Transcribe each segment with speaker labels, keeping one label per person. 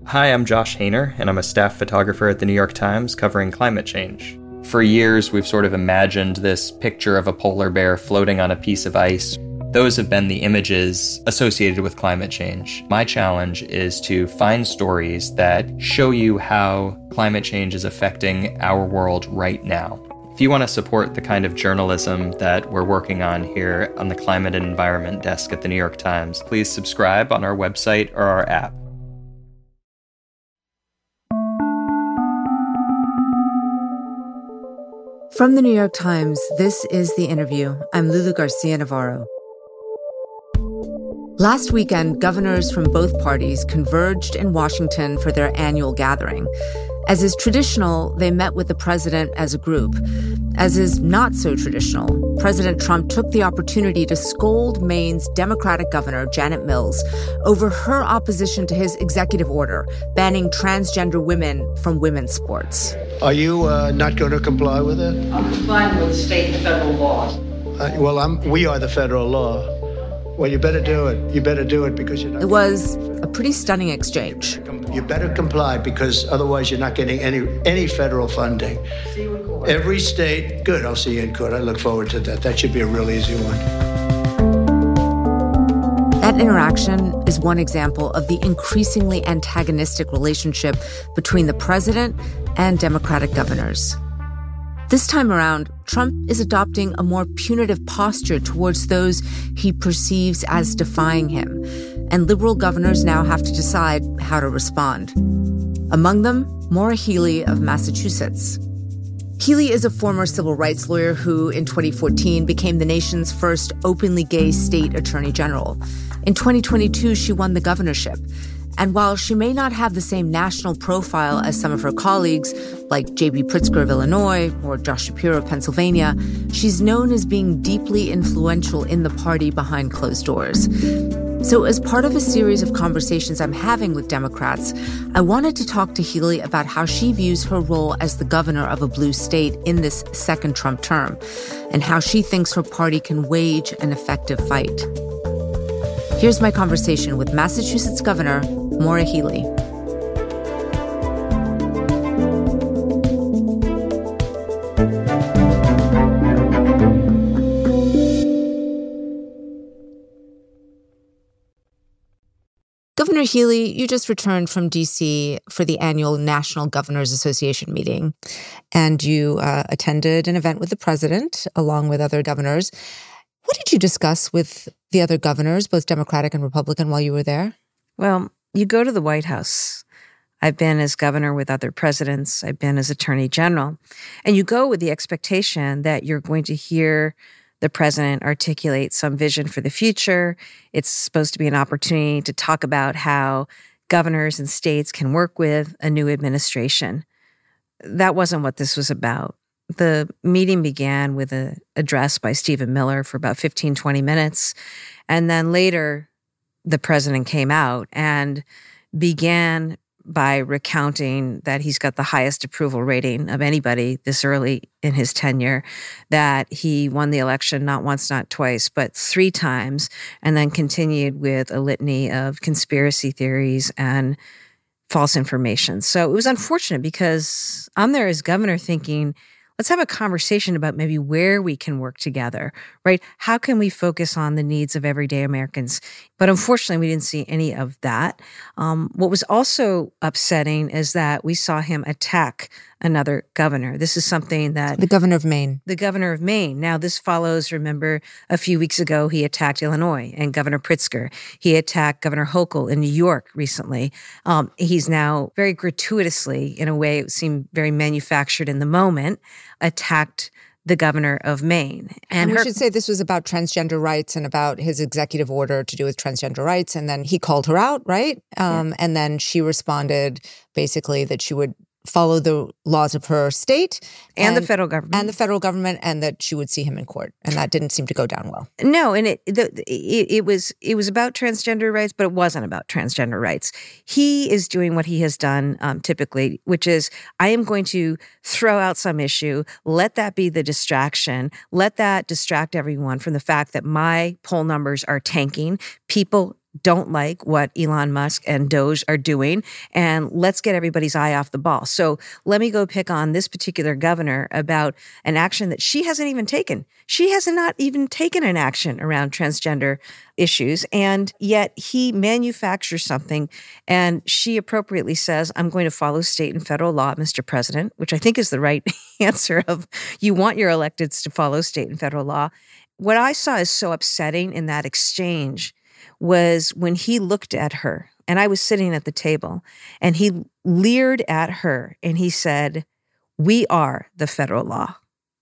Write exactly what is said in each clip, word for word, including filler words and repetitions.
Speaker 1: Hi, I'm Josh Hainer, and I'm a staff photographer at the New York Times covering climate change. For years, we've sort of imagined this picture of a polar bear floating on a piece of ice. Those have been the images associated with climate change. My challenge is to find stories that show you how climate change is affecting our world right now. If you want to support the kind of journalism that we're working on here on the Climate and Environment Desk at the New York Times, please subscribe on our website or our app.
Speaker 2: From the New York Times, this is The Interview. I'm Lulu Garcia-Navarro. Last weekend, governors from both parties converged in Washington for their annual gathering. As is traditional, they met with the president as a group. As is not so traditional, President Trump took the opportunity to scold Maine's Democratic governor, Janet Mills, over her opposition to his executive order banning transgender women from women's sports.
Speaker 3: Are you uh, not going to comply with it?
Speaker 4: I'm complying with state and federal laws.
Speaker 3: Uh, well, I'm, we are the federal law. Well, you better do it. You better do it because you're not...
Speaker 2: It was a pretty stunning exchange.
Speaker 3: You better comply because otherwise you're not getting any any federal funding.
Speaker 4: See you in court.
Speaker 3: Every state... Good, I'll see you in court. I look forward to that. That should be a real easy one.
Speaker 2: That interaction is one example of the increasingly antagonistic relationship between the president and Democratic governors. This time around, Trump is adopting a more punitive posture towards those he perceives as defying him, and liberal governors now have to decide how to respond. Among them, Maura Healey of Massachusetts. Healey is a former civil rights lawyer who, in twenty fourteen, became the nation's first openly gay state attorney general. In twenty twenty-two, she won the governorship. And while she may not have the same national profile as some of her colleagues, like J B Pritzker of Illinois or Josh Shapiro of Pennsylvania, she's known as being deeply influential in the party behind closed doors. So as part of a series of conversations I'm having with Democrats, I wanted to talk to Healey about how she views her role as the governor of a blue state in this second Trump term, and how she thinks her party can wage an effective fight. Here's my conversation with Massachusetts Governor Maura Healey. Governor Healey, you just returned from D C for the annual National Governors Association meeting, and you uh, attended an event with the president along with other governors. What did you discuss with the other governors, both Democratic and Republican, while you were there?
Speaker 5: Well, you go to the White House. I've been as governor with other presidents. I've been as attorney general. And you go with the expectation that you're going to hear the president articulate some vision for the future. It's supposed to be an opportunity to talk about how governors and states can work with a new administration. That wasn't what this was about. The meeting began with an address by Stephen Miller for about fifteen, twenty minutes. And then later, the president came out and began by recounting that he's got the highest approval rating of anybody this early in his tenure, that he won the election not once, not twice, but three times, and then continued with a litany of conspiracy theories and false information. So it was unfortunate because I'm there as governor thinking, let's have a conversation about maybe where we can work together, right? How can we focus on the needs of everyday Americans? But unfortunately, we didn't see any of that. Um, what was also upsetting is that we saw him attack another governor. This is something that...
Speaker 2: The governor of Maine.
Speaker 5: The governor of Maine. Now, this follows, remember, a few weeks ago, he attacked Illinois and Governor Pritzker. He attacked Governor Hochul in New York recently. Um, he's now very gratuitously, in a way it seemed very manufactured in the moment, attacked the governor of Maine.
Speaker 2: And, and we her- should say this was about transgender rights and about his executive order to do with transgender rights. And then he called her out, right? Um, yeah. And then she responded basically that she would follow the laws of her state.
Speaker 5: And, and the federal government.
Speaker 2: And the federal government, and that she would see him in court. And that didn't seem to go down well.
Speaker 5: No, and it, the, it it was it was about transgender rights, but it wasn't about transgender rights. He is doing what he has done um, typically, which is, I am going to throw out some issue, let that be the distraction, let that distract everyone from the fact that my poll numbers are tanking. People don't like what Elon Musk and Doge are doing, and let's get everybody's eye off the ball. So let me go pick on this particular governor about an action that she hasn't even taken. She has not even taken an action around transgender issues, and yet he manufactures something, and she appropriately says, I'm going to follow state and federal law, Mister President, which I think is the right answer of you want your electeds to follow state and federal law. What I saw is so upsetting in that exchange was when he looked at her, and I was sitting at the table, and he leered at her and he said, we are the federal law.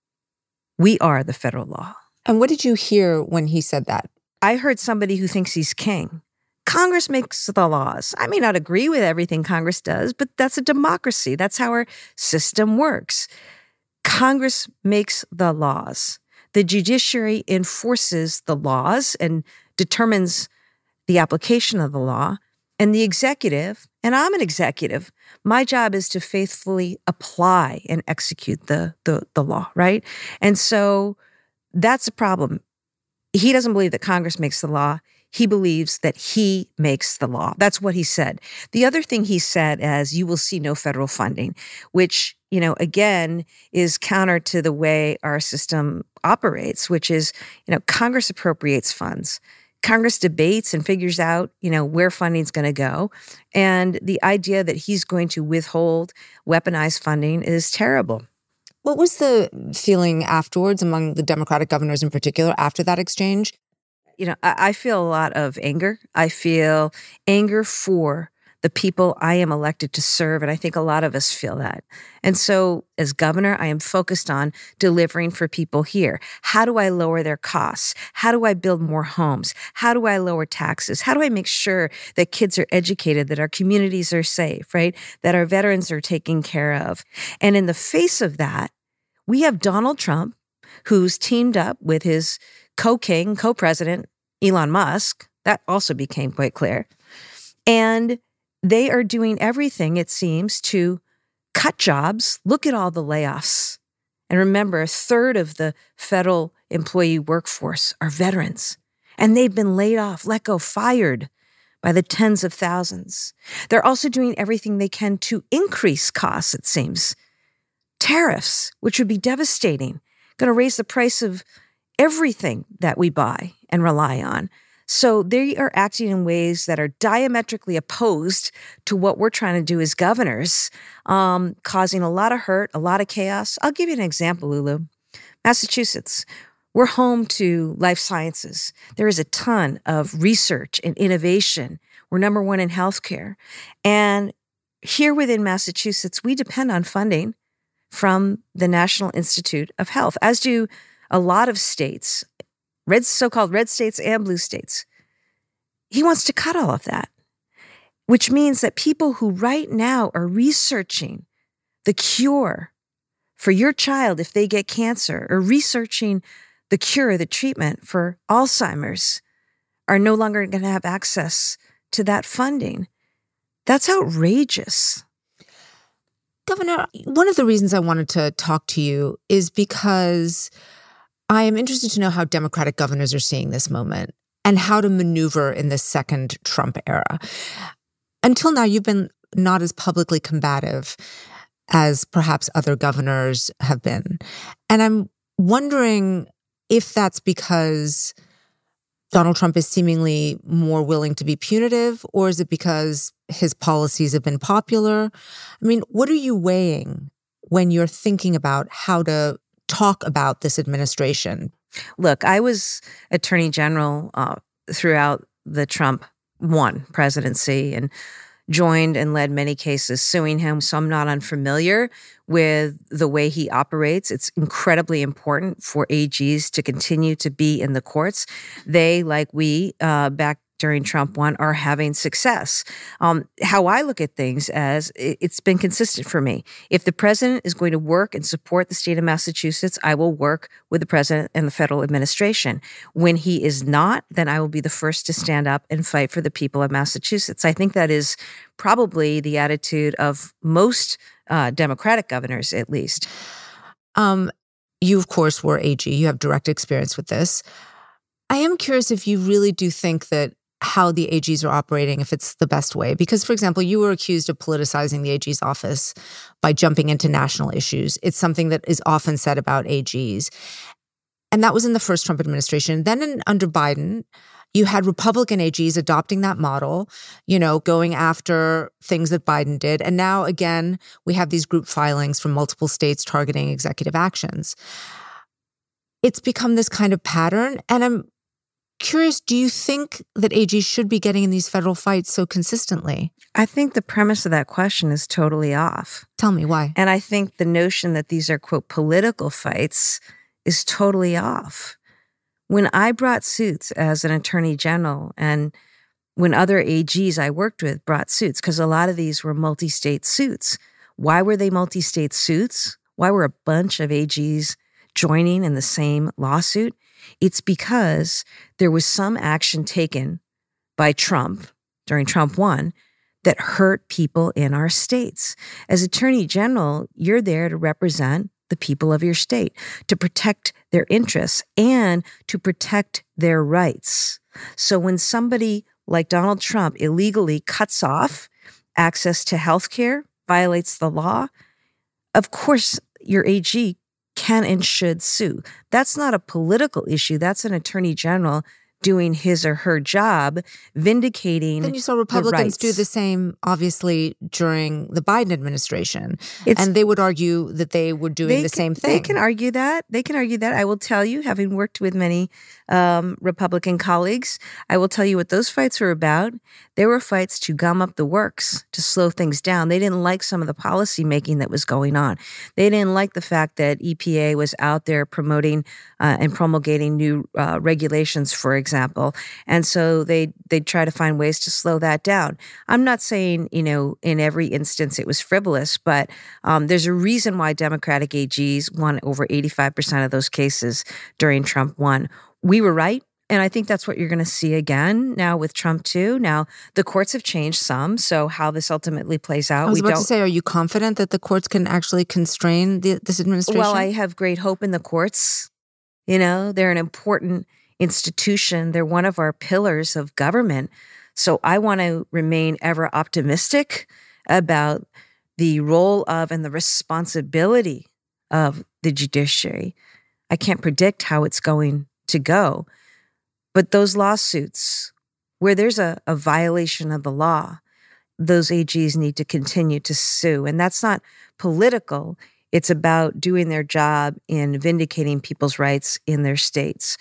Speaker 5: We are the federal law.
Speaker 2: And what did you hear when he said that?
Speaker 5: I heard somebody who thinks he's king. Congress makes the laws. I may not agree with everything Congress does, but that's a democracy. That's how our system works. Congress makes the laws. The judiciary enforces the laws and determines the application of the law. And the executive, and I'm an executive, my job is to faithfully apply and execute the, the, the law, right? And so that's a problem. He doesn't believe that Congress makes the law. He believes that he makes the law. That's what he said. The other thing he said is, you will see no federal funding, which, you know, again, is counter to the way our system operates, which is, you know, Congress appropriates funds. Congress debates and figures out, you know, where funding is going to go. And the idea that he's going to withhold weaponized funding is terrible.
Speaker 2: What was the feeling afterwards among the Democratic governors in particular after that exchange?
Speaker 5: You know, I, I feel a lot of anger. I feel anger for the people I am elected to serve, and I think a lot of us feel that. And so as governor, I am focused on delivering for people here. How do I lower their costs? How do I build more homes? How do I lower taxes? How do I make sure that kids are educated, that our communities are safe, right? That our veterans are taken care of? And in the face of that, we have Donald Trump, who's teamed up with his co-king, co-president, Elon Musk. That also became quite clear. And they are doing everything, it seems, to cut jobs. Look at all the layoffs. And remember, a third of the federal employee workforce are veterans. And they've been laid off, let go, fired by the tens of thousands. They're also doing everything they can to increase costs, it seems. Tariffs, which would be devastating, going to raise the price of everything that we buy and rely on. So they are acting in ways that are diametrically opposed to what we're trying to do as governors, um, causing a lot of hurt, a lot of chaos. I'll give you an example, Lulu. Massachusetts, we're home to life sciences. There is a ton of research and innovation. We're number one in healthcare. And here within Massachusetts, we depend on funding from the National Institute of Health, as do a lot of states. Red, so-called red states and blue states. He wants to cut all of that, which means that people who right now are researching the cure for your child if they get cancer, or researching the cure, the treatment for Alzheimer's, are no longer going to have access to that funding. That's outrageous.
Speaker 2: Governor, one of the reasons I wanted to talk to you is because I am interested to know how Democratic governors are seeing this moment and how to maneuver in this second Trump era. Until now, you've been not as publicly combative as perhaps other governors have been. And I'm wondering if that's because Donald Trump is seemingly more willing to be punitive, or is it because his policies have been popular? I mean, what are you weighing when you're thinking about how to talk about this administration?
Speaker 5: Look, I was Attorney General uh, throughout the Trump one presidency and joined and led many cases suing him. So I'm not unfamiliar with the way he operates. It's incredibly important for A Gs to continue to be in the courts. They, like we, uh, back during Trump one, are having success. Um, how I look at things as it's been consistent for me. If the president is going to work and support the state of Massachusetts, I will work with the president and the federal administration. When he is not, then I will be the first to stand up and fight for the people of Massachusetts. I think that is probably the attitude of most uh, Democratic governors, at least.
Speaker 2: Um, you, of course, were A G. You have direct experience with this. I am curious if you really do think that how the A Gs are operating, if it's the best way. Because, for example, you were accused of politicizing the A G's office by jumping into national issues. It's something that is often said about A Gs. And that was in the first Trump administration. Then in, under Biden, you had Republican A Gs adopting that model, you know, going after things that Biden did. And now, again, we have these group filings from multiple states targeting executive actions. It's become this kind of pattern. And I'm curious, do you think that A Gs should be getting in these federal fights so consistently?
Speaker 5: I think the premise of that question is totally off.
Speaker 2: Tell me why.
Speaker 5: And I think the notion that these are, quote, political fights is totally off. When I brought suits as an attorney general and when other A Gs I worked with brought suits, because a lot of these were multi-state suits. Why were they multi-state suits? Why were a bunch of A Gs joining in the same lawsuit? It's because there was some action taken by Trump during Trump one that hurt people in our states. As attorney general, you're there to represent the people of your state, to protect their interests and to protect their rights. So when somebody like Donald Trump illegally cuts off access to health care, violates the law, of course your A G can and should sue. That's not a political issue. That's an attorney general doing his or her job, vindicating
Speaker 2: Then you saw Republicans
Speaker 5: the
Speaker 2: do the same, obviously, during the Biden administration.
Speaker 5: It's,
Speaker 2: and they would argue that they were doing
Speaker 5: they
Speaker 2: the
Speaker 5: can,
Speaker 2: same thing.
Speaker 5: They can argue that. They can argue that. I will tell you, having worked with many um, Republican colleagues, I will tell you what those fights were about. They were fights to gum up the works, to slow things down. They didn't like some of the policy making that was going on. They didn't like the fact that E P A was out there promoting uh, and promulgating new uh, regulations, for example. And so they they'd try to find ways to slow that down. I'm not saying, you know, in every instance it was frivolous, but um, there's a reason why Democratic A Gs won over eighty-five percent of those cases during Trump one. We were right. And I think that's what you're going to see again now with Trump too. Now, the courts have changed some, so how this ultimately plays out,
Speaker 2: I was
Speaker 5: we
Speaker 2: about
Speaker 5: don't.
Speaker 2: to say, are you confident that the courts can actually constrain the, this administration?
Speaker 5: Well, I have great hope in the courts. You know, they're an important institution. They're one of our pillars of government. So I want to remain ever optimistic about the role of and the responsibility of the judiciary. I can't predict how it's going to go. But those lawsuits, where there's a, a violation of the law, those A Gs need to continue to sue. And that's not political. It's about doing their job in vindicating people's rights in their states.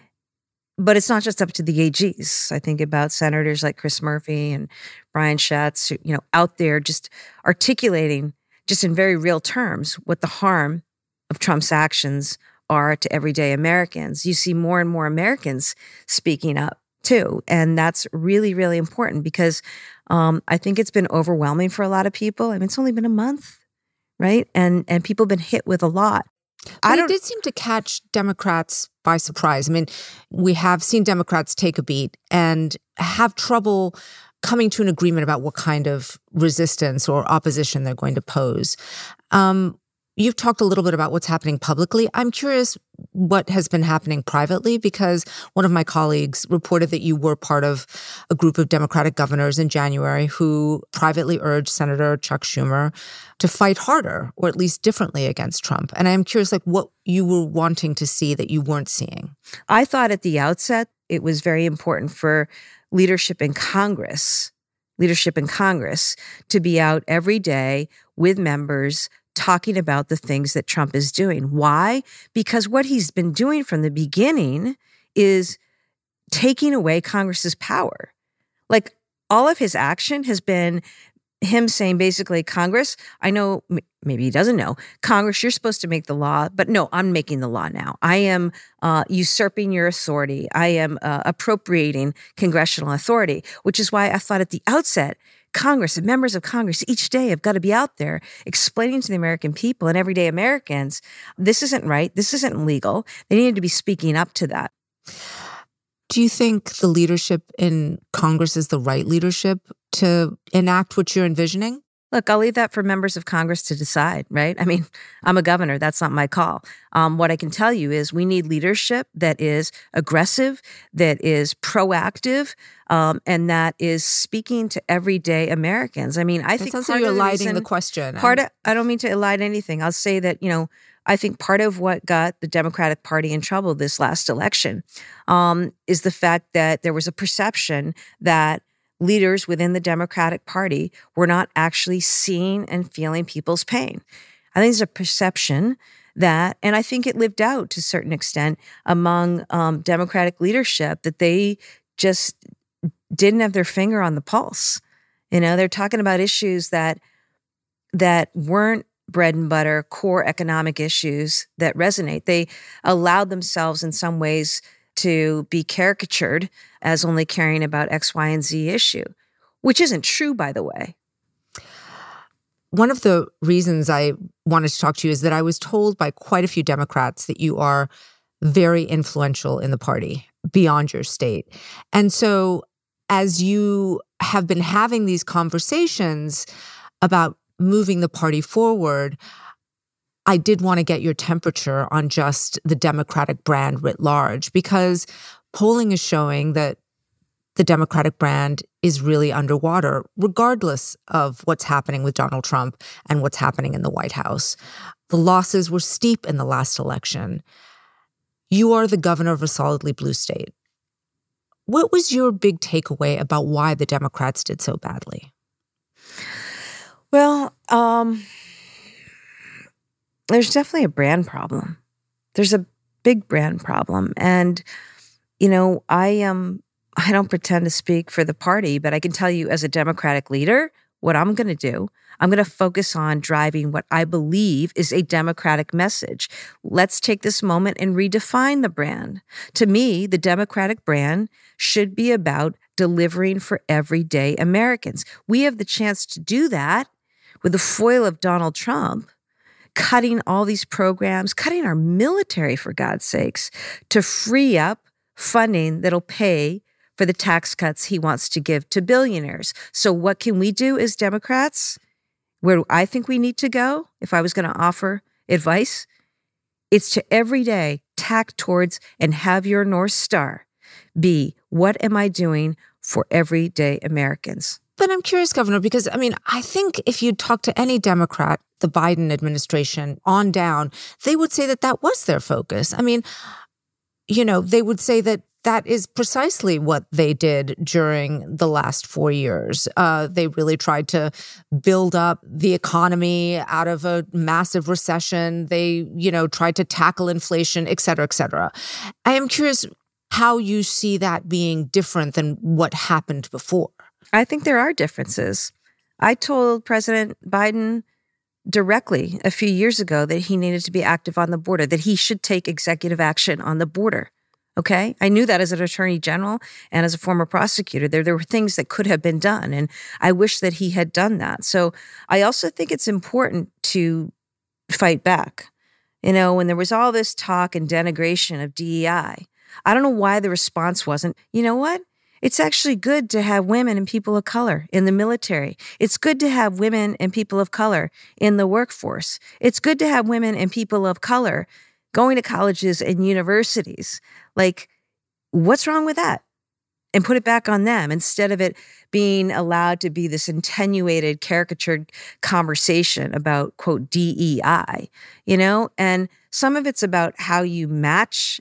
Speaker 5: But it's not just up to the A Gs. I think about senators like Chris Murphy and Brian Schatz, who, you know, out there just articulating, just in very real terms, what the harm of Trump's actions are to everyday Americans. You see more and more Americans speaking up too. And that's really, really important because um, I think it's been overwhelming for a lot of people. I mean, it's only been a month, right? And and people have been hit with a lot.
Speaker 2: But
Speaker 5: I don't,
Speaker 2: it did seem to catch Democrats by surprise. I mean, we have seen Democrats take a beat and have trouble coming to an agreement about what kind of resistance or opposition they're going to pose. Um, You've talked a little bit about what's happening publicly. I'm curious what has been happening privately, because one of my colleagues reported that you were part of a group of Democratic governors in January who privately urged Senator Chuck Schumer to fight harder, or at least differently, against Trump. And I'm curious, like, what you were wanting to see that you weren't seeing.
Speaker 5: I thought at the outset it was very important for leadership in Congress, leadership in Congress to be out every day with members talking about the things that Trump is doing. Why? Because what he's been doing from the beginning is taking away Congress's power. Like, all of his action has been him saying basically, Congress, I know, maybe he doesn't know, Congress, you're supposed to make the law, but no, I'm making the law now. I am uh, usurping your authority. I am uh, appropriating congressional authority, which is why I thought at the outset, Congress and members of Congress each day have got to be out there explaining to the American people and everyday Americans, this isn't right, this isn't legal. They need to be speaking up to that.
Speaker 2: Do you think the leadership in Congress is the right leadership to enact what you're envisioning?
Speaker 5: Look, I'll leave that for members of Congress to decide, right? I mean, I'm a governor. That's not my call. Um, what I can tell you is we need leadership that is aggressive, that is proactive, um, and that is speaking to everyday Americans. I mean, I
Speaker 6: it
Speaker 5: think
Speaker 6: sounds
Speaker 5: part
Speaker 6: like you're
Speaker 5: of the
Speaker 6: eliding
Speaker 5: reason,
Speaker 6: the question.
Speaker 5: Part of, I don't mean to elide anything. I'll say that, you know, I think part of what got the Democratic Party in trouble this last election um, is the fact that there was a perception that leaders within the Democratic Party were not actually seeing and feeling people's pain. I think there's a perception that, and I think it lived out to a certain extent among um, Democratic leadership, that they just didn't have their finger on the pulse. You know, they're talking about issues that that weren't bread and butter, core economic issues that resonate. They allowed themselves in some ways to be caricatured as only caring about X, Y, and Z issue, which isn't true, by the way.
Speaker 6: One of the reasons I wanted to talk to you is that I was told by quite a few Democrats that you are very influential in the party beyond your state. And so as you have been having these conversations about moving the party forward, I did want to get your temperature on just the Democratic brand writ large, because polling is showing that the Democratic brand is really underwater, regardless of what's happening with Donald Trump and what's happening in the White House. The losses were steep in the last election. You are the governor of a solidly blue state. What was your big takeaway about why the Democrats did so badly?
Speaker 5: Well, um... there's definitely a brand problem. There's a big brand problem. And, you know, I am, I don't pretend to speak for the party, but I can tell you as a Democratic leader, what I'm going to do, I'm going to focus on driving what I believe is a Democratic message. Let's take this moment and redefine the brand. To me, the Democratic brand should be about delivering for everyday Americans. We have the chance to do that with the foil of Donald Trump, cutting all these programs, cutting our military, for God's sakes, to free up funding that'll pay for the tax cuts he wants to give to billionaires. So what can we do as Democrats? Where I think we need to go, if I was going to offer advice, it's to every day tack towards and have your North Star be, what am I doing for everyday Americans?
Speaker 6: But I'm curious, Governor, because, I mean, I think if you talk to any Democrat, the Biden administration on down, they would say that that was their focus. I mean, you know, they would say that that is precisely what they did during the last four years. Uh, they really tried to build up the economy out of a massive recession. They, you know, tried to tackle inflation, et cetera, et cetera. I am curious how you see that being different than what happened before.
Speaker 5: I think there are differences. I told President Biden directly a few years ago that he needed to be active on the border, that he should take executive action on the border. Okay? I knew that as an attorney general and as a former prosecutor. There, there were things that could have been done, and I wish that he had done that. So I also think it's important to fight back. You know, when there was all this talk and denigration of D E I, I don't know why the response wasn't, you know what? It's actually good to have women and people of color in the military. It's good to have women and people of color in the workforce. It's good to have women and people of color going to colleges and universities. Like, what's wrong with that? And put it back on them instead of it being allowed to be this attenuated, caricatured conversation about, quote, D E I, you know? And some of it's about how you match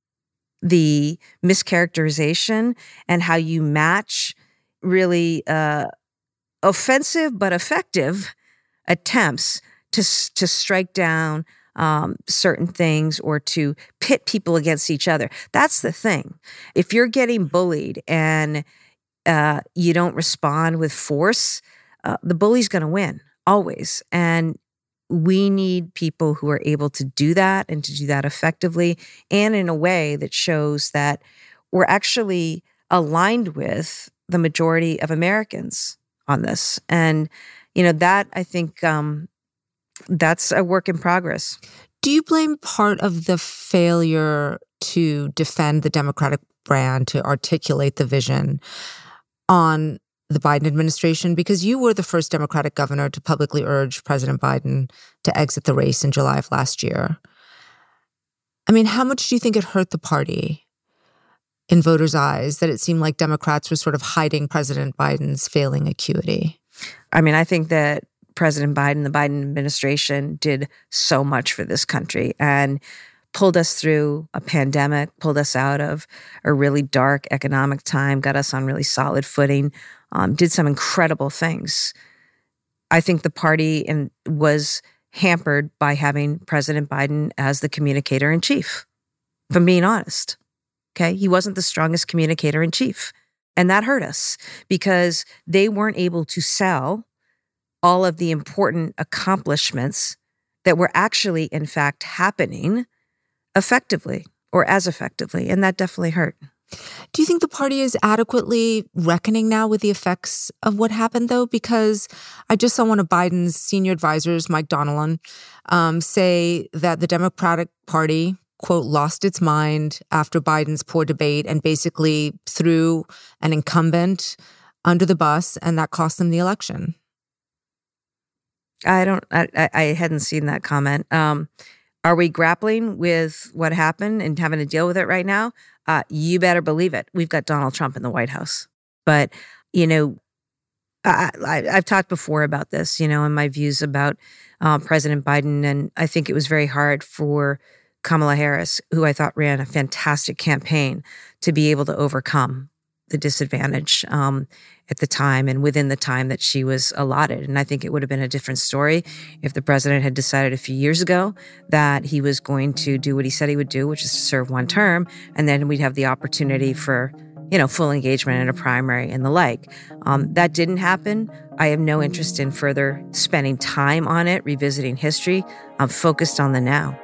Speaker 5: the mischaracterization and how you match really uh, offensive but effective attempts to to strike down um, certain things or to pit people against each other. That's the thing. If you're getting bullied and uh, you don't respond with force, uh, the bully's going to win always. And we need people who are able to do that and to do that effectively and in a way that shows that we're actually aligned with the majority of Americans on this. And, you know, that I think um, that's a work in progress.
Speaker 6: Do you blame part of the failure to defend the Democratic brand, to articulate the vision on the Biden administration? Because you were the first Democratic governor to publicly urge President Biden to exit the race in July of last year. I mean, how much do you think it hurt the party in voters' eyes that it seemed like Democrats were sort of hiding President Biden's failing acuity?
Speaker 5: I mean, I think that President Biden, the Biden administration, did so much for this country and pulled us through a pandemic, pulled us out of a really dark economic time, got us on really solid footing, um, did some incredible things. I think the party in, was hampered by having President Biden as the communicator in chief, if I'm being honest. Okay, he wasn't the strongest communicator in chief. And that hurt us because they weren't able to sell all of the important accomplishments that were actually, in fact, happening effectively or as effectively. And that definitely hurt.
Speaker 6: Do you think the party is adequately reckoning now with the effects of what happened, though? Because I just saw one of Biden's senior advisors, Mike Donilon, um, say that the Democratic Party, quote, lost its mind after Biden's poor debate and basically threw an incumbent under the bus, and that cost them the election.
Speaker 5: I don't, I, I hadn't seen that comment. Um, are we grappling with what happened and having to deal with it right now? Uh, you better believe it. We've got Donald Trump in the White House. But, you know, I, I, I've talked before about this, you know, and my views about um, President Biden. And I think it was very hard for Kamala Harris, who I thought ran a fantastic campaign, to be able to overcome the disadvantage um, at the time and within the time that she was allotted. And I think it would have been a different story if the president had decided a few years ago that he was going to do what he said he would do, which is to serve one term, and then we'd have the opportunity for, you know, full engagement in a primary and the like. Um, that didn't happen. I have no interest in further spending time on it, revisiting history. I'm focused on the now.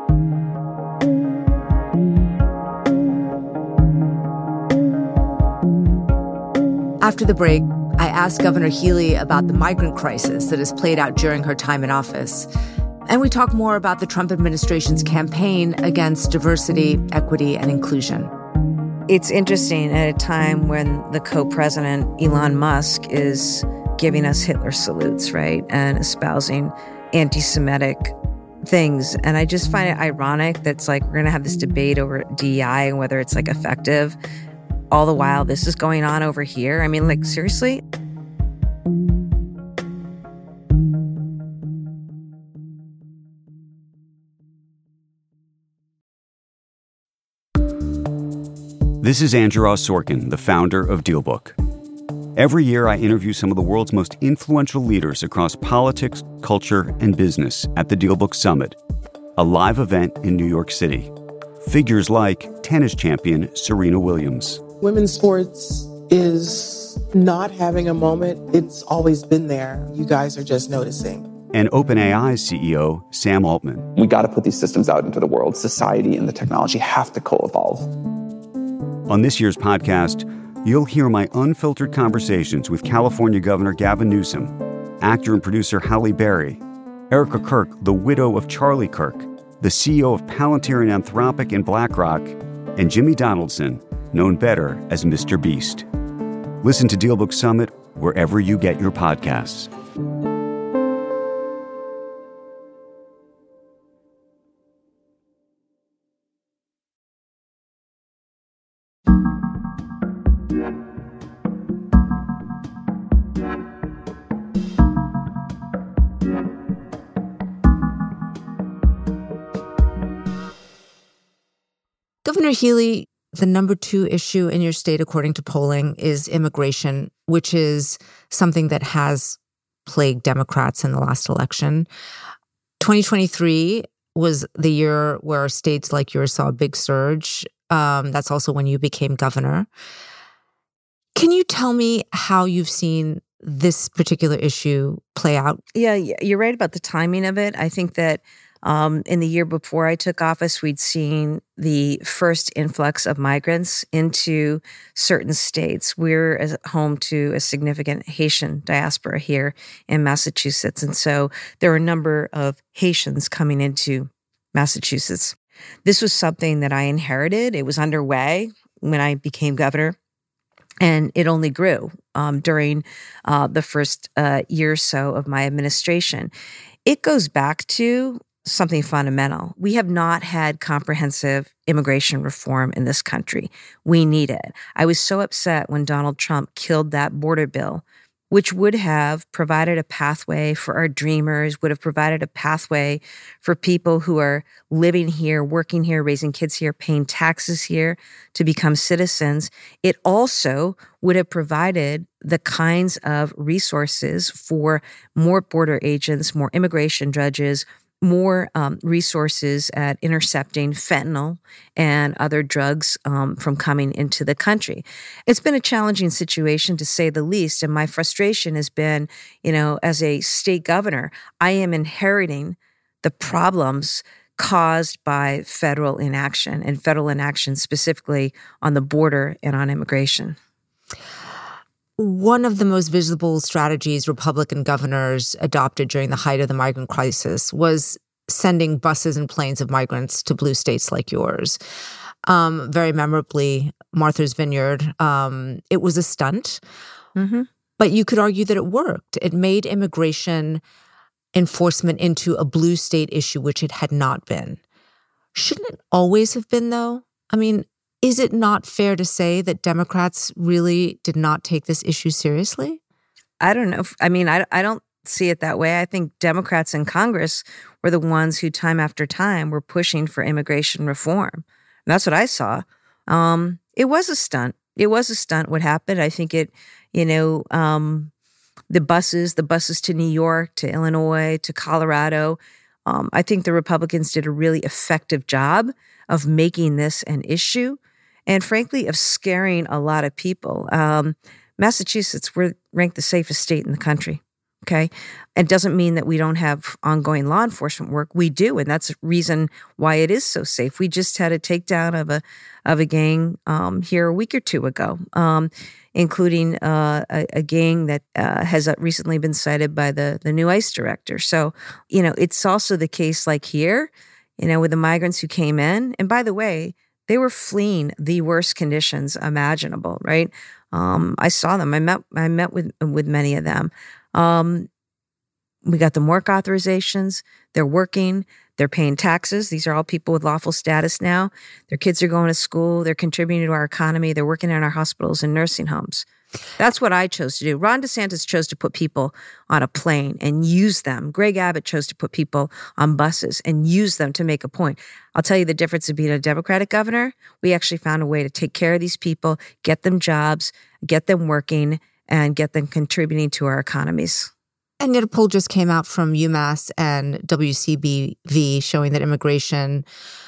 Speaker 6: After the break, I asked Governor Healey about the migrant crisis that has played out during her time in office. And we talk more about the Trump administration's campaign against diversity, equity, and inclusion.
Speaker 5: It's interesting at a time when the co-president, Elon Musk, is giving us Hitler salutes, right? And espousing anti-Semitic things. And I just find it ironic that's like we're going to have this debate over D E I and whether it's like effective. All the while this is going on over here. I mean, like, seriously?
Speaker 7: This is Andrew Ross Sorkin, the founder of DealBook. Every year, I interview some of the world's most influential leaders across politics, culture, and business at the DealBook Summit, a live event in New York City. Figures like tennis champion Serena Williams.
Speaker 8: Women's sports is not having a moment. It's always been there. You guys are just noticing.
Speaker 7: And OpenAI's C E O, Sam Altman.
Speaker 9: We got to put these systems out into the world. Society and the technology have to co-evolve.
Speaker 7: On this year's podcast, you'll hear my unfiltered conversations with California Governor Gavin Newsom, actor and producer Halle Berry, Erica Kirk, the widow of Charlie Kirk, the C E O of Palantir and Anthropic and BlackRock, and Jimmy Donaldson, known better as Mister Beast. Listen to DealBook Summit wherever you get your podcasts.
Speaker 6: Governor Healey, the number two issue in your state, according to polling, is immigration, which is something that has plagued Democrats in the last election. twenty twenty-three was the year where states like yours saw a big surge. Um, that's also when you became governor. Can you tell me how you've seen this particular issue play out?
Speaker 5: Yeah, you're right about the timing of it. I think that Um, in the year before I took office, we'd seen the first influx of migrants into certain states. We're as home to a significant Haitian diaspora here in Massachusetts. And so there were a number of Haitians coming into Massachusetts. This was something that I inherited. It was underway when I became governor, and it only grew. um, during uh, the first uh, year or so of my administration. It goes back to something fundamental. We have not had comprehensive immigration reform in this country. We need it. I was so upset when Donald Trump killed that border bill, which would have provided a pathway for our dreamers, would have provided a pathway for people who are living here, working here, raising kids here, paying taxes here to become citizens. It also would have provided the kinds of resources for more border agents, more immigration judges, more um, resources at intercepting fentanyl and other drugs um, from coming into the country. It's been a challenging situation, to say the least, and my frustration has been, you know, as a state governor, I am inheriting the problems caused by federal inaction, and federal inaction specifically on the border and on immigration.
Speaker 6: One of the most visible strategies Republican governors adopted during the height of the migrant crisis was sending buses and planes of migrants to blue states like yours. Um, very memorably, Martha's Vineyard. Um, it was a stunt, mm-hmm. but you could argue that it worked. It made immigration enforcement into a blue state issue, which it had not been. Shouldn't it always have been, though? I mean, is it not fair to say that Democrats really did not take this issue seriously?
Speaker 5: I don't know. I mean, I, I don't see it that way. I think Democrats in Congress were the ones who time after time were pushing for immigration reform. And that's what I saw. Um, it was a stunt. It was a stunt what happened. I think it, you know, um, the buses, the buses to New York, to Illinois, to Colorado, um, I think the Republicans did a really effective job of making this an issue. And frankly, of scaring a lot of people. Um, Massachusetts, we're ranked the safest state in the country, okay? It doesn't mean that we don't have ongoing law enforcement work. We do, and that's the reason why it is so safe. We just had a takedown of a of a gang um, here a week or two ago, um, including uh, a, a gang that uh, has recently been cited by the, the new ICE director. So, you know, it's also the case like here, you know, with the migrants who came in. And by the way, they were fleeing the worst conditions imaginable, right? Um, I saw them. I met I met with with many of them. Um, we got them work authorizations. They're working. They're paying taxes. These are all people with lawful status now. Their kids are going to school. They're contributing to our economy. They're working in our hospitals and nursing homes. That's what I chose to do. Ron DeSantis chose to put people on a plane and use them. Greg Abbott chose to put people on buses and use them to make a point. I'll tell you the difference of being a Democratic governor. We actually found a way to take care of these people, get them jobs, get them working, and get them contributing to our economies.
Speaker 6: And yet a poll just came out from UMass and W C B V showing that immigration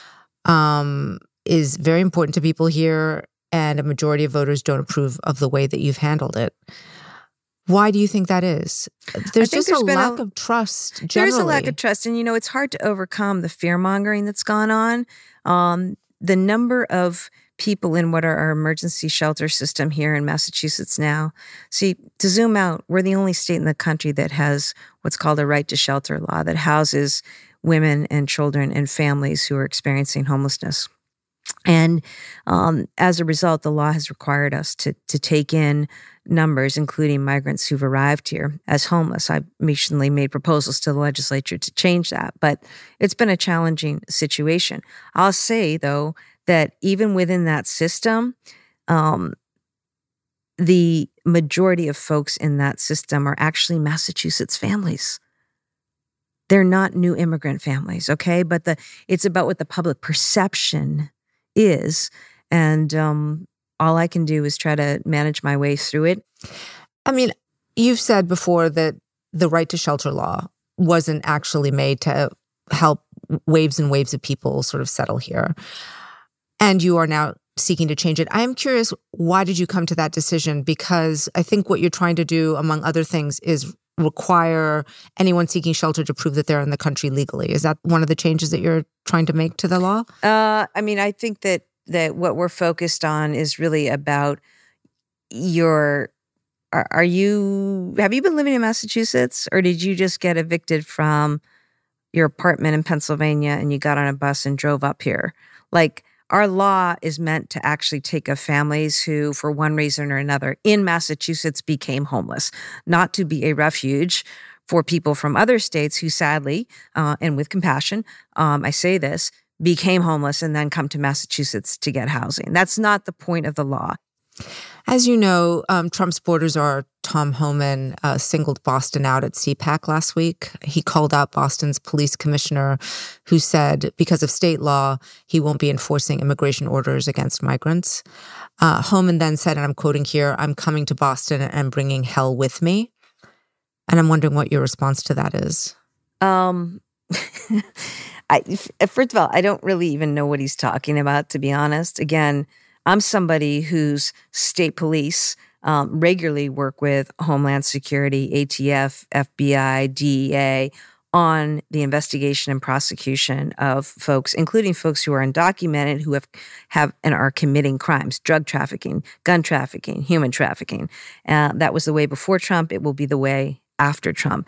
Speaker 6: um, is very important to people here, and a majority of voters don't approve of the way that you've handled it. Why do you think that is? There's just there's a lack a, of trust generally.
Speaker 5: There's a lack of trust. And, you know, it's hard to overcome the fear-mongering that's gone on. Um, the number of people in what are our emergency shelter system here in Massachusetts now. See, to zoom out, we're the only state in the country that has what's called a right to shelter law that houses women and children and families who are experiencing homelessness. And um, as a result, the law has required us to to take in numbers, including migrants who've arrived here as homeless. I've recently made proposals to the legislature to change that, but it's been a challenging situation. I'll say, though, that even within that system, um, the majority of folks in that system are actually Massachusetts families. They're not new immigrant families, okay? But the it's about what the public perception is. And um, all I can do is try to manage my way through it.
Speaker 6: I mean, you've said before that the right to shelter law wasn't actually made to help waves and waves of people sort of settle here. And you are now seeking to change it. I am curious, why did you come to that decision? Because I think what you're trying to do, among other things, is require anyone seeking shelter to prove that they're in the country legally. Is that one of the changes that you're trying to make to the law?
Speaker 5: Uh, I mean, I think that that what we're focused on is really about your, are, are you, have you been living in Massachusetts, or did you just get evicted from your apartment in Pennsylvania and you got on a bus and drove up here? Like, Our law is meant to actually take of families who, for one reason or another, in Massachusetts became homeless, not to be a refuge for people from other states who sadly, uh, and with compassion, um, I say this, became homeless and then come to Massachusetts to get housing. That's not the point of the law.
Speaker 6: As you know, um, Trump supporters are Tom Homan uh, singled Boston out at C PAC last week. He called out Boston's police commissioner who said because of state law, he won't be enforcing immigration orders against migrants. Uh, Homan then said, and I'm quoting here, "I'm coming to Boston and bringing hell with me." And I'm wondering what your response to that is.
Speaker 5: Um, I, first of all, I don't really even know what he's talking about, to be honest. Again, I'm somebody whose state police um, regularly work with Homeland Security, A T F, F B I, D E A on the investigation and prosecution of folks, including folks who are undocumented, who have, have and are committing crimes, drug trafficking, gun trafficking, human trafficking. Uh, that was the way before Trump. It will be the way after Trump.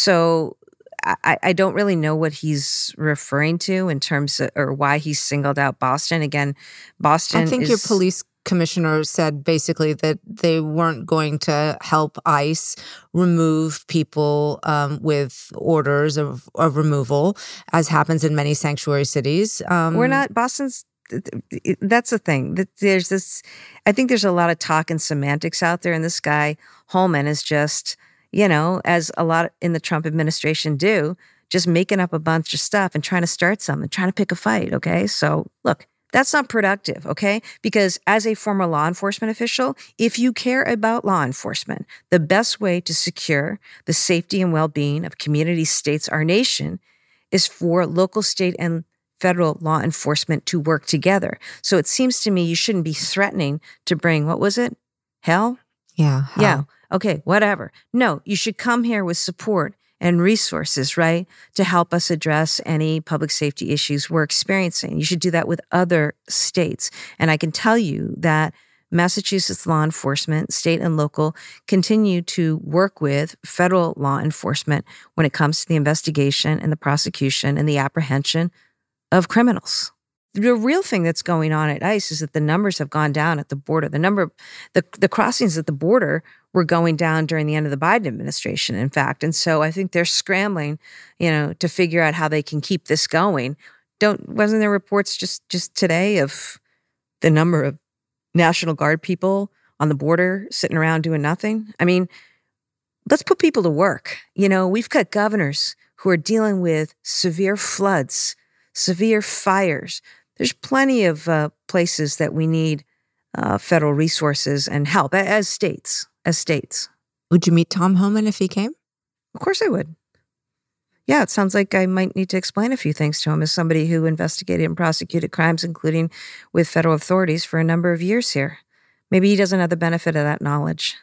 Speaker 5: So I, I don't really know what he's referring to in terms of, or why he singled out Boston. Again, Boston
Speaker 6: I think
Speaker 5: is,
Speaker 6: your police commissioner said basically that they weren't going to help ICE remove people um, with orders of, of removal, as happens in many sanctuary cities. Um,
Speaker 5: We're not, Boston's, that's the thing. There's this, I think there's a lot of talk and semantics out there, and this guy, Holman, is just, you know, as a lot in the Trump administration do, just making up a bunch of stuff and trying to start something, trying to pick a fight, okay? So, look, that's not productive, okay? Because as a former law enforcement official, if you care about law enforcement, the best way to secure the safety and well-being of communities, states, our nation, is for local, state, and federal law enforcement to work together. So it seems to me you shouldn't be threatening to bring, what was it? Hell?
Speaker 6: Yeah. Hell.
Speaker 5: Yeah. Okay, whatever. No, you should come here with support and resources, right, to help us address any public safety issues we're experiencing. You should do that with other states. And I can tell you that Massachusetts law enforcement, state and local, continue to work with federal law enforcement when it comes to the investigation and the prosecution and the apprehension of criminals. The real thing that's going on at ICE is that the numbers have gone down at the border. The number, the, the crossings at the border were going down during the end of the Biden administration, in fact. And so I think they're scrambling, you know, to figure out how they can keep this going. Don't, wasn't there reports just, just today of the number of National Guard people on the border sitting around doing nothing? I mean, let's put people to work. You know, we've got governors who are dealing with severe floods, severe fires. There's plenty of uh, places that we need uh, federal resources and help as states, as states.
Speaker 6: Would you meet Tom Homan if he came?
Speaker 5: Of course I would. Yeah, it sounds like I might need to explain a few things to him as somebody who investigated and prosecuted crimes, including with federal authorities, for a number of years here. Maybe he doesn't have the benefit of that knowledge.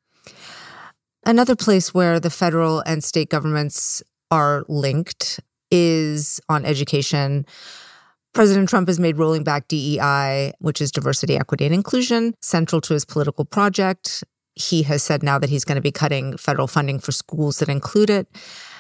Speaker 6: Another place where the federal and state governments are linked is on education. President Trump has made rolling back D E I, which is diversity, equity, and inclusion, central to his political project. He has said now that he's going to be cutting federal funding for schools that include it.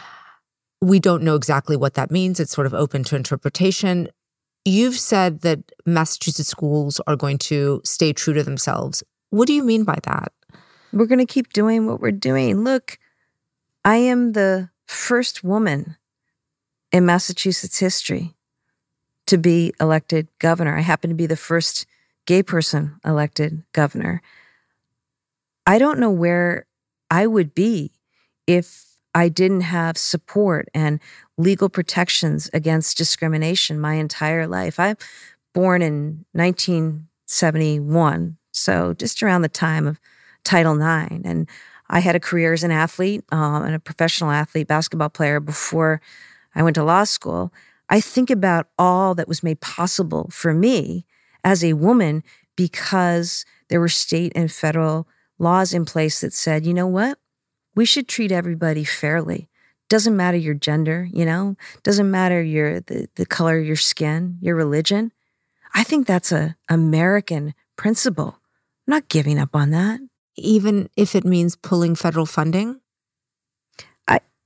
Speaker 6: We don't know exactly what that means. It's sort of open to interpretation. You've said that Massachusetts schools are going to stay true to themselves. What do you mean by that?
Speaker 5: We're going to keep doing what we're doing. Look, I am the first woman in Massachusetts history to be elected governor. I happen to be the first gay person elected governor. I don't know where I would be if I didn't have support and legal protections against discrimination my entire life. I'm born in nineteen seventy-one, so just around the time of Title nine. And I had a career as an athlete um, and a professional athlete, basketball player before I went to law school. I think about all that was made possible for me as a woman because there were state and federal laws in place that said, you know what? We should treat everybody fairly. Doesn't matter your gender, you know? Doesn't matter your the, the color of your skin, your religion. I think that's a American principle. I'm not giving up on that.
Speaker 6: Even if it means pulling federal funding?
Speaker 5: I, it,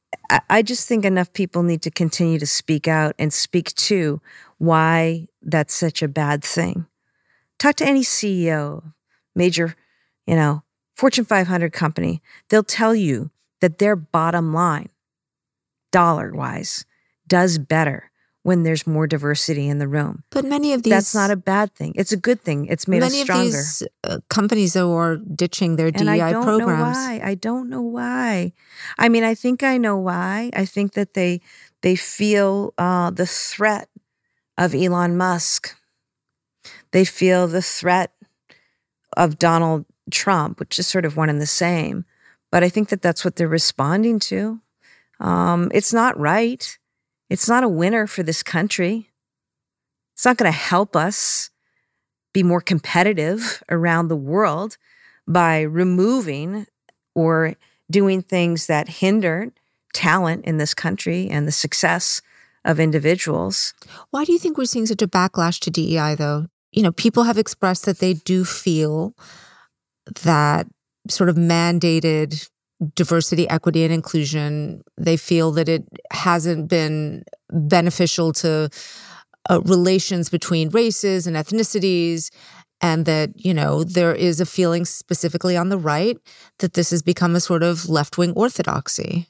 Speaker 5: I, I just think enough people need to continue to speak out and speak to why that's such a bad thing. Talk to any C E O, major, you know, Fortune five hundred company. They'll tell you that their bottom line, dollar-wise, does better when there's more diversity in the room.
Speaker 6: But many of these...
Speaker 5: That's not a bad thing. It's a good thing. It's made us stronger.
Speaker 6: Many of these uh, companies, though, are ditching their D E I
Speaker 5: and I don't
Speaker 6: programs.
Speaker 5: know why. I don't know why. I mean, I think I know why. I think that they they feel uh, the threat of Elon Musk. They feel the threat of Donald Trump, which is sort of one and the same. But I think that that's what they're responding to. Um, it's not right. It's not a winner for this country. It's not going to help us be more competitive around the world by removing or doing things that hinder talent in this country and the success of individuals.
Speaker 6: Why do you think we're seeing such a backlash to D E I, though? You know, people have expressed that they do feel that sort of mandated diversity, equity, and inclusion, they feel that it hasn't been beneficial to uh, relations between races and ethnicities, and that, you know, there is a feeling specifically on the right that this has become a sort of left-wing orthodoxy.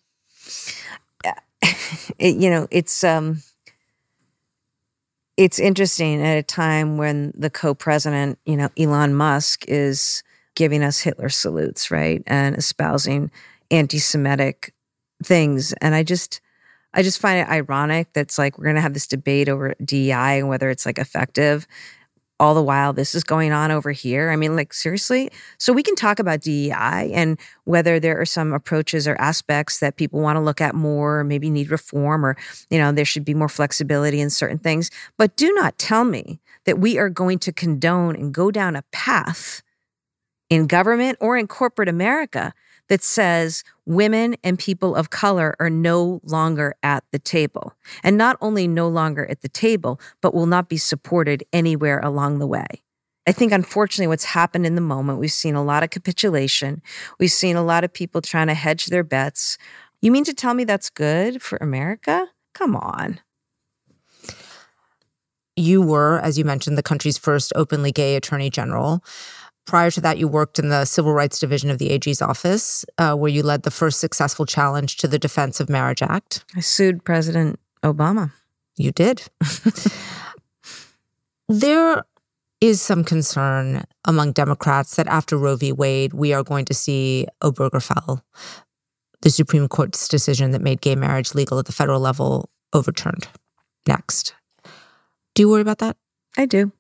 Speaker 5: It, you know, it's um, it's interesting at a time when the co-president, you know, Elon Musk, is giving us Hitler salutes, right, and espousing anti-Semitic things. And I just, I just find it ironic that's like we're going to have this debate over D E I and whether it's like effective. All the while this is going on over here. I mean, like, seriously? So we can talk about D E I and whether there are some approaches or aspects that people want to look at more, or maybe need reform, or, you know, there should be more flexibility in certain things. But do not tell me that we are going to condone and go down a path in government or in corporate America that says women and people of color are no longer at the table. And not only no longer at the table, but will not be supported anywhere along the way. I think, unfortunately, what's happened in the moment, we've seen a lot of capitulation. We've seen a lot of people trying to hedge their bets. You mean to tell me that's good for America? Come on.
Speaker 6: You were, as you mentioned, the country's first openly gay attorney general. Prior to that, you worked in the Civil Rights Division of the A G's office, uh, where you led the first successful challenge to the Defense of Marriage Act.
Speaker 5: I sued President Obama.
Speaker 6: You did. There is some concern among Democrats that after Roe v. Wade, we are going to see Obergefell, the Supreme Court's decision that made gay marriage legal at the federal level, overturned next. Do you worry about that?
Speaker 5: I do.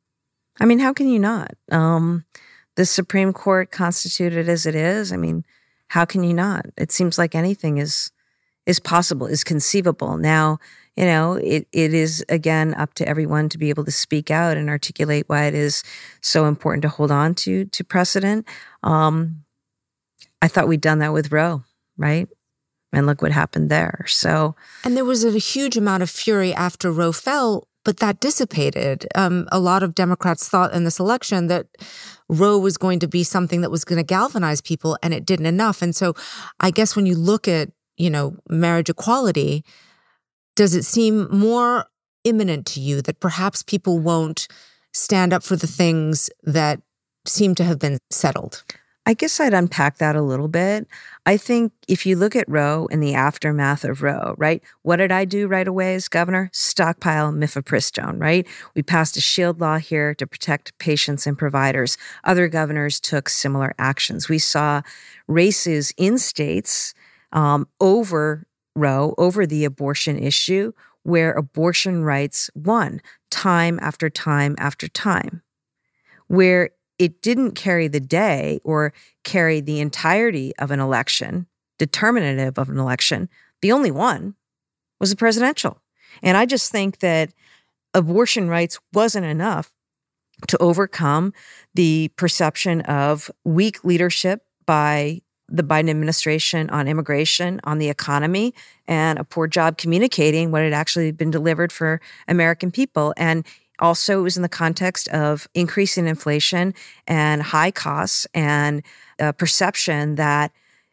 Speaker 5: I mean, how can you not? Um, the Supreme Court constituted as it is. I mean, how can you not? It seems like anything is is possible, is conceivable. Now, you know, it it is, again, up to everyone to be able to speak out and articulate why it is so important to hold on to to precedent. Um, I thought we'd done that with Roe, right? And look what happened there. So,
Speaker 6: and there was a huge amount of fury after Roe fell, but that dissipated. Um, a lot of Democrats thought in this election that Roe was going to be something that was going to galvanize people, and it didn't enough. And so I guess when you look at, you know, marriage equality, does it seem more imminent to you that perhaps people won't stand up for the things that seem to have been settled?
Speaker 5: I guess I'd unpack that a little bit. I think if you look at Roe and the aftermath of Roe, right? What did I do right away as governor? Stockpile mifepristone, right? We passed a shield law here to protect patients and providers. Other governors took similar actions. We saw races in states um, over Roe, over the abortion issue, where abortion rights won time after time after time, where it didn't carry the day or carry the entirety of an election, determinative of an election. The only one was the presidential. And I just think that abortion rights wasn't enough to overcome the perception of weak leadership by the Biden administration on immigration, on the economy, and a poor job communicating what had actually been delivered for American people. And also, it was in the context of increasing inflation and high costs and a perception that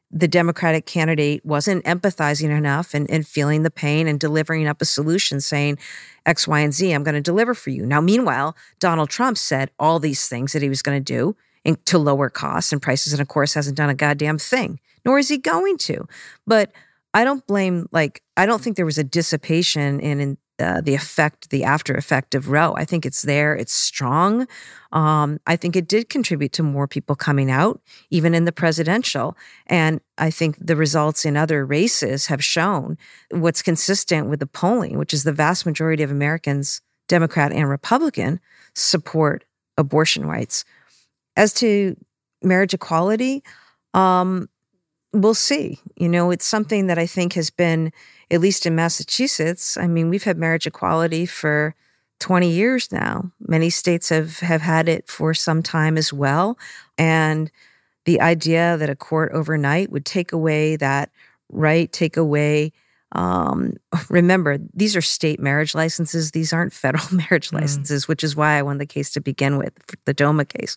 Speaker 5: the Democratic candidate wasn't empathizing enough and, and feeling the pain and delivering up a solution saying X, Y, and Z, I'm going to deliver for you. Now, meanwhile, Donald Trump said all these things that he was going to do in, to lower costs and prices, and of course hasn't done a goddamn thing, nor is he going to. But I don't blame, like, I don't think there was a dissipation in, in uh, the effect, the after effect of Roe. I think it's there. It's strong. Um, I think it did contribute to more people coming out, even in the presidential. And I think the results in other races have shown what's consistent with the polling, which is the vast majority of Americans, Democrat and Republican, support abortion rights. As to marriage equality, um, we'll see. You know, it's something that I think has been, at least in Massachusetts, I mean, we've had marriage equality for twenty years now. Many states have, have had it for some time as well. And the idea that a court overnight would take away that right, take away, um, remember, these are state marriage licenses. These aren't federal marriage licenses, mm. which is why I won the case to begin with, the DOMA case.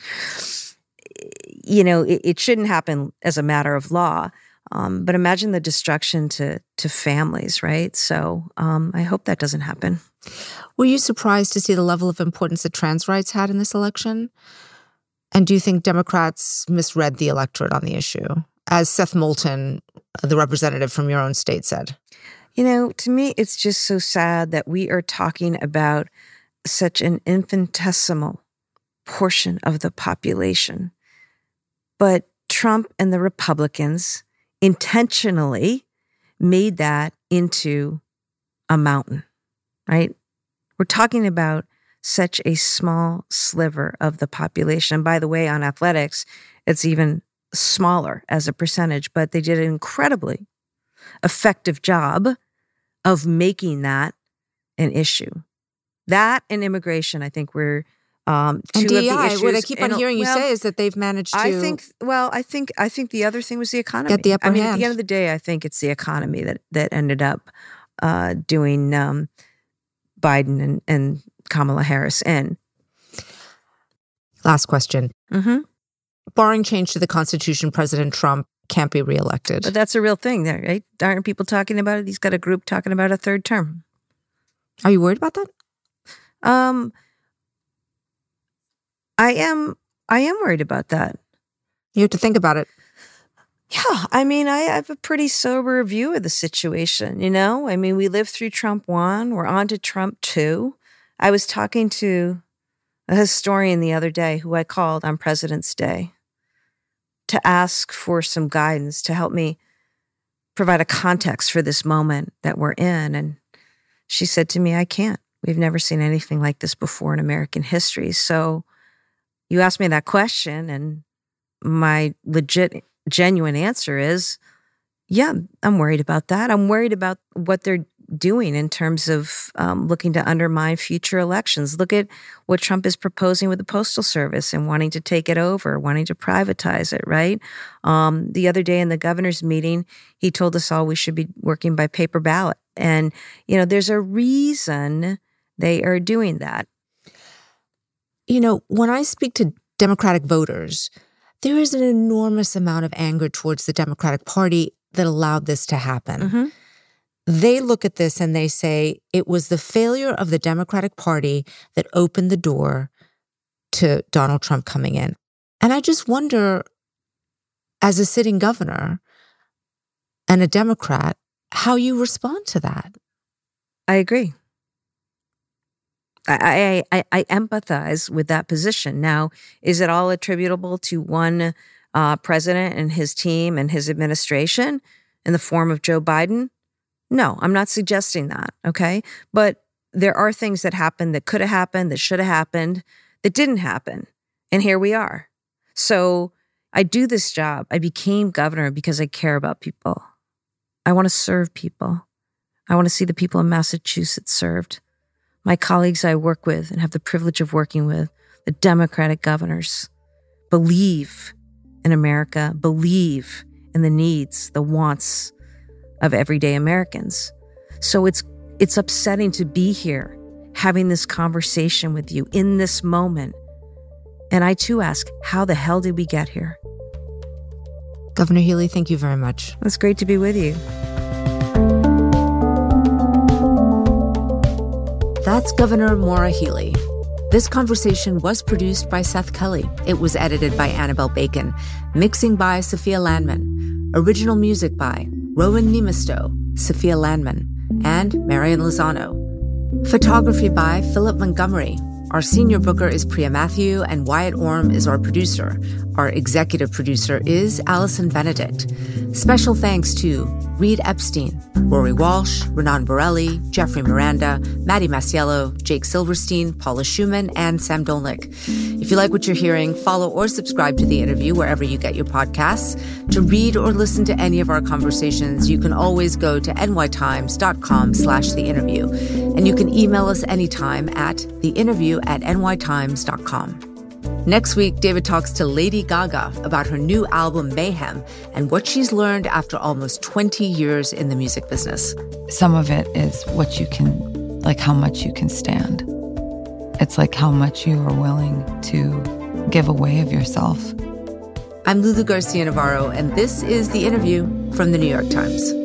Speaker 5: You know, it, it shouldn't happen as a matter of law. Um, but imagine the destruction to to families, right? So um, I hope that doesn't happen.
Speaker 6: Were you surprised to see the level of importance that trans rights had in this election? And do you think Democrats misread the electorate on the issue? As Seth Moulton, the representative from your own state, said.
Speaker 5: You know, to me, it's just so sad that we are talking about such an infinitesimal portion of the population. But Trump and the Republicans intentionally made that into a mountain, right? We're talking about such a small sliver of the population. And by the way, on athletics, it's even smaller as a percentage, but they did an incredibly effective job of making that an issue. That and immigration, I think, were Um, two
Speaker 6: and D E I,
Speaker 5: of the issues.
Speaker 6: what I keep on
Speaker 5: and,
Speaker 6: hearing
Speaker 5: well,
Speaker 6: you say is that they've managed to.
Speaker 5: I think. Well, I think. I think the other thing was the economy.
Speaker 6: Get the upper
Speaker 5: I mean,
Speaker 6: hand.
Speaker 5: at the end of the day, I think it's the economy that that ended up uh, doing um, Biden and, and Kamala Harris in.
Speaker 6: Last question.
Speaker 5: Mm-hmm.
Speaker 6: Barring change to the Constitution, President Trump can't be reelected.
Speaker 5: But that's a real thing, there, right? Aren't people talking about it? He's got a group talking about a third term.
Speaker 6: Are you worried about that?
Speaker 5: Um. I am I am worried about that.
Speaker 6: You have to think about it.
Speaker 5: Yeah, I mean, I have a pretty sober view of the situation, you know? I mean, we lived through Trump one, we're on to Trump two. I was talking to a historian the other day who I called on President's Day to ask for some guidance to help me provide a context for this moment that we're in. And she said to me, I can't. We've never seen anything like this before in American history. So you asked me that question, and my legit, genuine answer is, yeah, I'm worried about that. I'm worried about what they're doing in terms of um, looking to undermine future elections. Look at what Trump is proposing with the Postal Service and wanting to take it over, wanting to privatize it, right? Um, the other day in the governor's meeting, he told us all we should be working by paper ballot. And, you know, there's a reason they are doing that.
Speaker 6: You know, when I speak to Democratic voters, there is an enormous amount of anger towards the Democratic Party that allowed this to happen.
Speaker 5: Mm-hmm.
Speaker 6: They look at this and they say it was the failure of the Democratic Party that opened the door to Donald Trump coming in. And I just wonder, as a sitting governor and a Democrat, how you respond to that.
Speaker 5: I agree. I, I, I empathize with that position. Now, is it all attributable to one uh, president and his team and his administration in the form of Joe Biden? No, I'm not suggesting that, okay? But there are things that happened that could have happened, that should have happened, that didn't happen. And here we are. So I do this job. I became governor because I care about people. I want to serve people. I want to see the people in Massachusetts served. My colleagues I work with and have the privilege of working with, the Democratic governors, believe in America, believe in the needs, the wants of everyday Americans. So it's it's upsetting to be here, having this conversation with you in this moment. And I too ask, how the hell did we get here?
Speaker 6: Governor Healey, thank you very much.
Speaker 5: It's great to be with you.
Speaker 2: That's Governor Maura Healey. This conversation was produced by Seth Kelly. It was edited by Annabelle Bacon. Mixing by Sophia Landman. Original music by Rowan Nemisto, Sophia Landman, and Marian Lozano. Photography by Philip Montgomery. Our senior booker is Priya Matthew, and Wyatt Orm is our producer. Our executive producer is Allison Benedict. Special thanks to Reed Epstein, Rory Walsh, Renan Borelli, Jeffrey Miranda, Maddie Masiello, Jake Silverstein, Paula Schumann, and Sam Dolnick. If you like what you're hearing, follow or subscribe to The Interview wherever you get your podcasts. To read or listen to any of our conversations, you can always go to nytimes.com slash The Interview. And you can email us anytime at theinterview at nytimes dot com. Next week, David talks to Lady Gaga about her new album, Mayhem, and what she's learned after almost twenty years in the music business.
Speaker 10: Some of it is what you can, like how much you can stand. It's like how much you are willing to give away of yourself.
Speaker 2: I'm Lulu Garcia Navarro, and this is The Interview from The New York Times.